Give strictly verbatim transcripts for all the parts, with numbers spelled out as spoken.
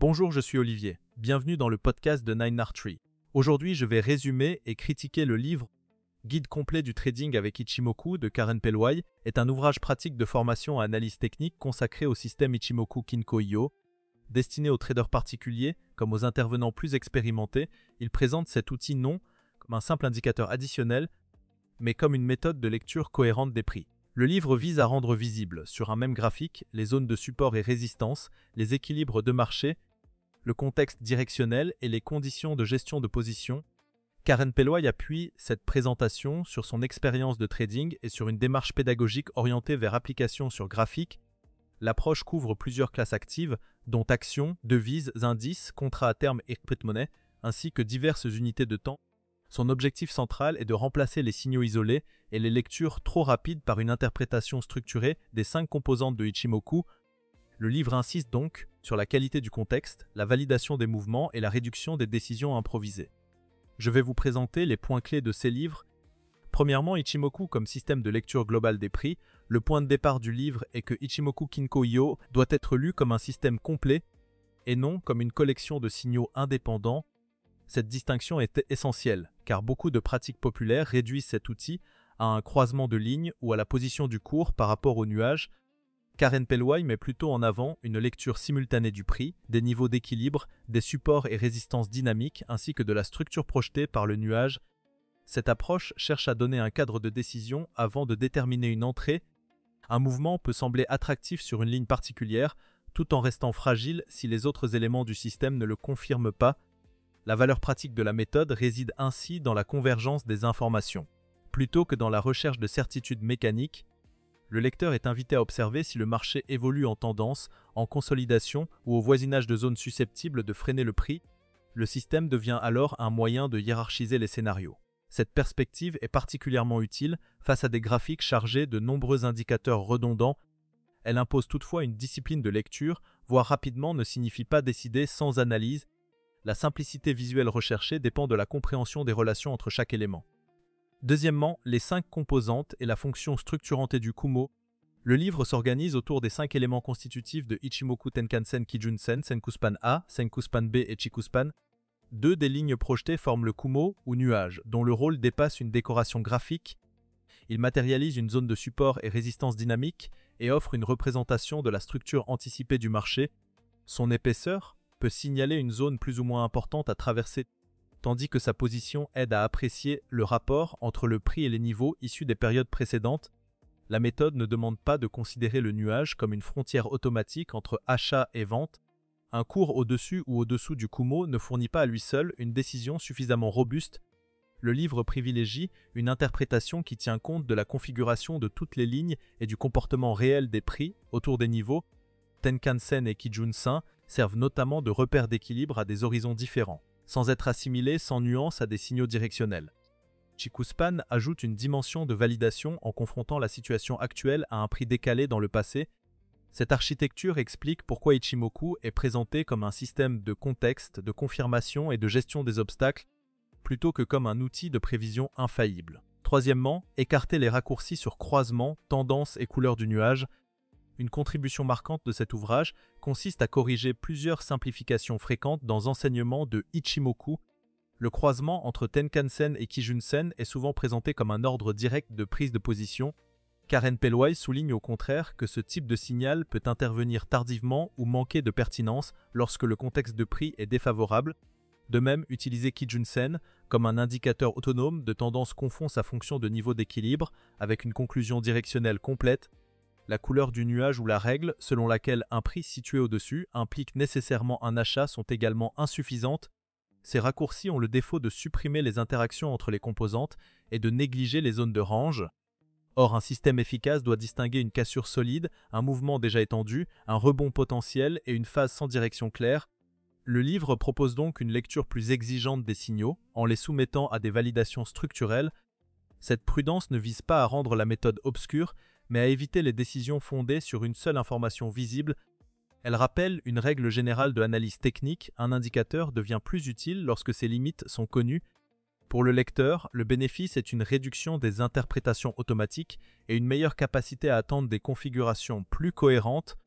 Bonjour, je suis Olivier. Bienvenue dans le podcast de Nine R Tree. Aujourd'hui, je vais résumer et critiquer le livre Guide complet du trading avec Ichimoku de Karen Pelway, est un ouvrage pratique de formation à analyse technique consacré au système Ichimoku Kinko I O. Destiné aux traders particuliers comme aux intervenants plus expérimentés, il présente cet outil non comme un simple indicateur additionnel, mais comme une méthode de lecture cohérente des prix. Le livre vise à rendre visible, sur un même graphique, les zones de support et résistance, les équilibres de marché, le contexte directionnel et les conditions de gestion de position. Karen Pelway appuie cette présentation sur son expérience de trading et sur une démarche pédagogique orientée vers application sur graphique. L'approche couvre plusieurs classes actives, dont actions, devises, indices, contrats à terme et crypto-monnaies, ainsi que diverses unités de temps. Son objectif central est de remplacer les signaux isolés et les lectures trop rapides par une interprétation structurée des cinq composantes de Ichimoku. Le livre insiste donc sur la qualité du contexte, la validation des mouvements et la réduction des décisions improvisées. Je vais vous présenter les points clés de ces livres. Premièrement, Ichimoku comme système de lecture globale des prix. Le point de départ du livre est que Ichimoku Kinko I O doit être lu comme un système complet et non comme une collection de signaux indépendants. Cette distinction est essentielle, car beaucoup de pratiques populaires réduisent cet outil à un croisement de lignes ou à la position du cours par rapport au nuage. Karen Pelway met plutôt en avant une lecture simultanée du prix, des niveaux d'équilibre, des supports et résistances dynamiques, ainsi que de la structure projetée par le nuage. Cette approche cherche à donner un cadre de décision avant de déterminer une entrée. Un mouvement peut sembler attractif sur une ligne particulière, tout en restant fragile si les autres éléments du système ne le confirment pas. La valeur pratique de la méthode réside ainsi dans la convergence des informations. Plutôt que dans la recherche de certitudes mécaniques, le lecteur est invité à observer si le marché évolue en tendance, en consolidation ou au voisinage de zones susceptibles de freiner le prix. Le système devient alors un moyen de hiérarchiser les scénarios. Cette perspective est particulièrement utile face à des graphiques chargés de nombreux indicateurs redondants. Elle impose toutefois une discipline de lecture, voir rapidement ne signifie pas décider sans analyse. La simplicité visuelle recherchée dépend de la compréhension des relations entre chaque élément. Deuxièmement, les cinq composantes et la fonction structurante du Kumo. Le livre s'organise autour des cinq éléments constitutifs de Ichimoku Tenkan-sen Kijun-sen, Senkuspan A, Senkuspan B et Chikuspan. Deux des lignes projetées forment le Kumo, ou nuage, dont le rôle dépasse une décoration graphique. Il matérialise une zone de support et résistance dynamique et offre une représentation de la structure anticipée du marché. Son épaisseur peut signaler une zone plus ou moins importante à traverser, tandis que sa position aide à apprécier le rapport entre le prix et les niveaux issus des périodes précédentes. La méthode ne demande pas de considérer le nuage comme une frontière automatique entre achat et vente. Un cours au-dessus ou au-dessous du Kumo ne fournit pas à lui seul une décision suffisamment robuste. Le livre privilégie une interprétation qui tient compte de la configuration de toutes les lignes et du comportement réel des prix autour des niveaux. Tenkan-sen et Kijun-sen servent notamment de repères d'équilibre à des horizons différents, sans être assimilés sans nuance à des signaux directionnels. Chikuspan ajoute une dimension de validation en confrontant la situation actuelle à un prix décalé dans le passé. Cette architecture explique pourquoi Ichimoku est présenté comme un système de contexte, de confirmation et de gestion des obstacles, plutôt que comme un outil de prévision infaillible. Troisièmement, écarter les raccourcis sur croisement, tendance et couleur du nuage. Une contribution marquante de cet ouvrage consiste à corriger plusieurs simplifications fréquentes dans enseignements de Ichimoku. Le croisement entre Tenkan-sen et Kijun-sen est souvent présenté comme un ordre direct de prise de position. Karen Pelway souligne au contraire que ce type de signal peut intervenir tardivement ou manquer de pertinence lorsque le contexte de prix est défavorable. De même, utiliser Kijun-sen comme un indicateur autonome de tendance confond sa fonction de niveau d'équilibre avec une conclusion directionnelle complète. La couleur du nuage ou la règle selon laquelle un prix situé au-dessus implique nécessairement un achat sont également insuffisantes. Ces raccourcis ont le défaut de supprimer les interactions entre les composantes et de négliger les zones de range. Or, un système efficace doit distinguer une cassure solide, un mouvement déjà étendu, un rebond potentiel et une phase sans direction claire. Le livre propose donc une lecture plus exigeante des signaux, en les soumettant à des validations structurelles. Cette prudence ne vise pas à rendre la méthode obscure, mais à éviter les décisions fondées sur une seule information visible. Elle rappelle une règle générale de l'analyse technique, un indicateur devient plus utile lorsque ses limites sont connues. Pour le lecteur, le bénéfice est une réduction des interprétations automatiques et une meilleure capacité à attendre des configurations plus cohérentes.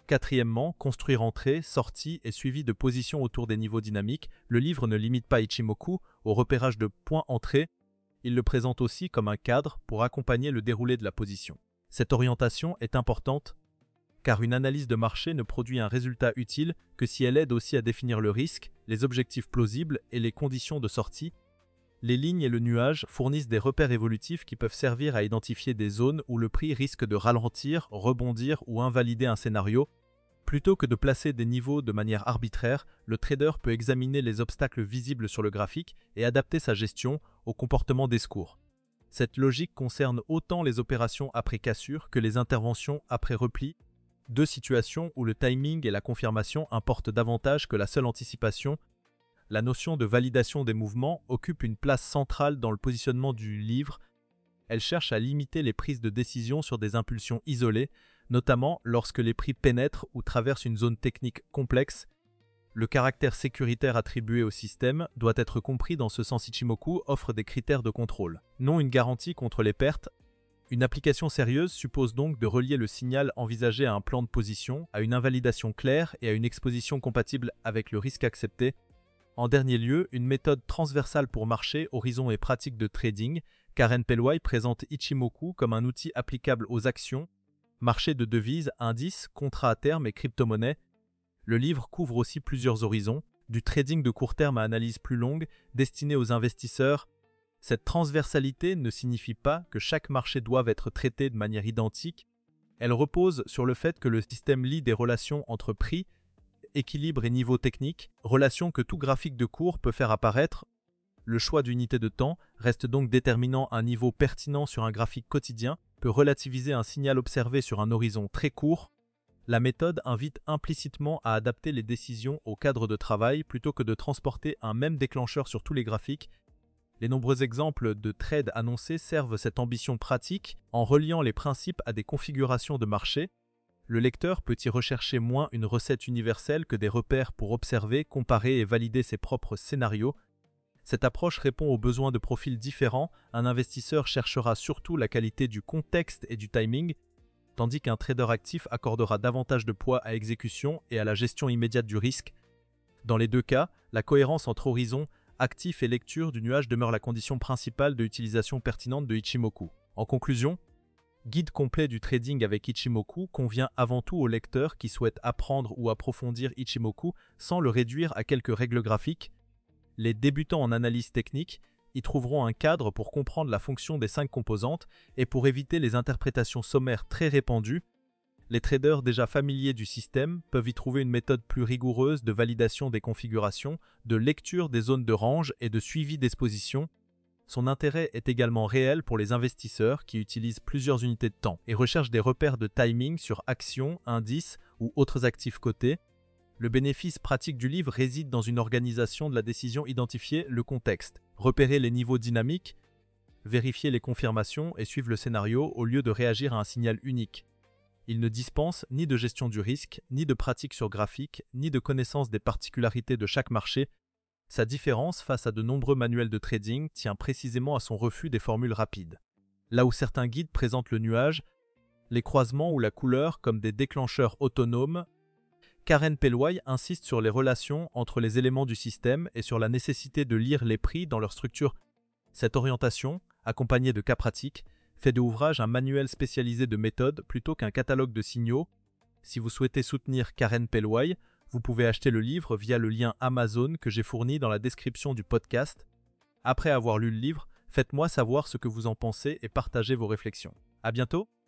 Quatrièmement, construire entrée, sortie et suivi de positions autour des niveaux dynamiques. Le livre ne limite pas Ichimoku au repérage de points entrée, il le présente aussi comme un cadre pour accompagner le déroulé de la position. Cette orientation est importante car une analyse de marché ne produit un résultat utile que si elle aide aussi à définir le risque, les objectifs plausibles et les conditions de sortie. Les lignes et le nuage fournissent des repères évolutifs qui peuvent servir à identifier des zones où le prix risque de ralentir, rebondir ou invalider un scénario. Plutôt que de placer des niveaux de manière arbitraire, le trader peut examiner les obstacles visibles sur le graphique et adapter sa gestion au comportement des secours. Cette logique concerne autant les opérations après cassure que les interventions après repli, deux situations où le timing et la confirmation importent davantage que la seule anticipation. La notion de validation des mouvements occupe une place centrale dans le positionnement du livre. Elle cherche à limiter les prises de décision sur des impulsions isolées, notamment lorsque les prix pénètrent ou traversent une zone technique complexe. Le caractère sécuritaire attribué au système doit être compris dans ce sens. Ichimoku offre des critères de contrôle, non une garantie contre les pertes. Une application sérieuse suppose donc de relier le signal envisagé à un plan de position, à une invalidation claire et à une exposition compatible avec le risque accepté. En dernier lieu, une méthode transversale pour marché, horizon et pratique de trading. Karen Pellway présente Ichimoku comme un outil applicable aux actions, marché de devises, indices, contrats à terme et crypto-monnaies. Le livre couvre aussi plusieurs horizons, du trading de court terme à analyse plus longue, destiné aux investisseurs. Cette transversalité ne signifie pas que chaque marché doive être traité de manière identique. Elle repose sur le fait que le système lie des relations entre prix, équilibre et niveau technique, relations que tout graphique de cours peut faire apparaître. Le choix d'unité de temps reste donc déterminant. Un niveau pertinent sur un graphique quotidien peut relativiser un signal observé sur un horizon très court. La méthode invite implicitement à adapter les décisions au cadre de travail plutôt que de transporter un même déclencheur sur tous les graphiques. Les nombreux exemples de trades annoncés servent cette ambition pratique en reliant les principes à des configurations de marché. Le lecteur peut y rechercher moins une recette universelle que des repères pour observer, comparer et valider ses propres scénarios. Cette approche répond aux besoins de profils différents. Un investisseur cherchera surtout la qualité du contexte et du timing, tandis qu'un trader actif accordera davantage de poids à l'exécution et à la gestion immédiate du risque. Dans les deux cas, la cohérence entre horizon, actif et lecture du nuage demeure la condition principale de l'utilisation pertinente de Ichimoku. En conclusion, Guide complet du trading avec Ichimoku convient avant tout aux lecteurs qui souhaitent apprendre ou approfondir Ichimoku sans le réduire à quelques règles graphiques. Les débutants en analyse technique y trouveront un cadre pour comprendre la fonction des cinq composantes et pour éviter les interprétations sommaires très répandues. Les traders déjà familiers du système peuvent y trouver une méthode plus rigoureuse de validation des configurations, de lecture des zones de range et de suivi d'exposition. Son intérêt est également réel pour les investisseurs qui utilisent plusieurs unités de temps et recherchent des repères de timing sur actions, indices ou autres actifs cotés. Le bénéfice pratique du livre réside dans une organisation de la décision, identifier le contexte, repérer les niveaux dynamiques, vérifier les confirmations et suivre le scénario au lieu de réagir à un signal unique. Il ne dispense ni de gestion du risque, ni de pratique sur graphique, ni de connaissance des particularités de chaque marché. Sa différence face à de nombreux manuels de trading tient précisément à son refus des formules rapides. Là où certains guides présentent le nuage, les croisements ou la couleur comme des déclencheurs autonomes, Karen Pellway insiste sur les relations entre les éléments du système et sur la nécessité de lire les prix dans leur structure. Cette orientation, accompagnée de cas pratiques, fait de l'ouvrage un manuel spécialisé de méthode plutôt qu'un catalogue de signaux. Si vous souhaitez soutenir Karen Pellway, vous pouvez acheter le livre via le lien Amazon que j'ai fourni dans la description du podcast. Après avoir lu le livre, faites-moi savoir ce que vous en pensez et partagez vos réflexions. À bientôt!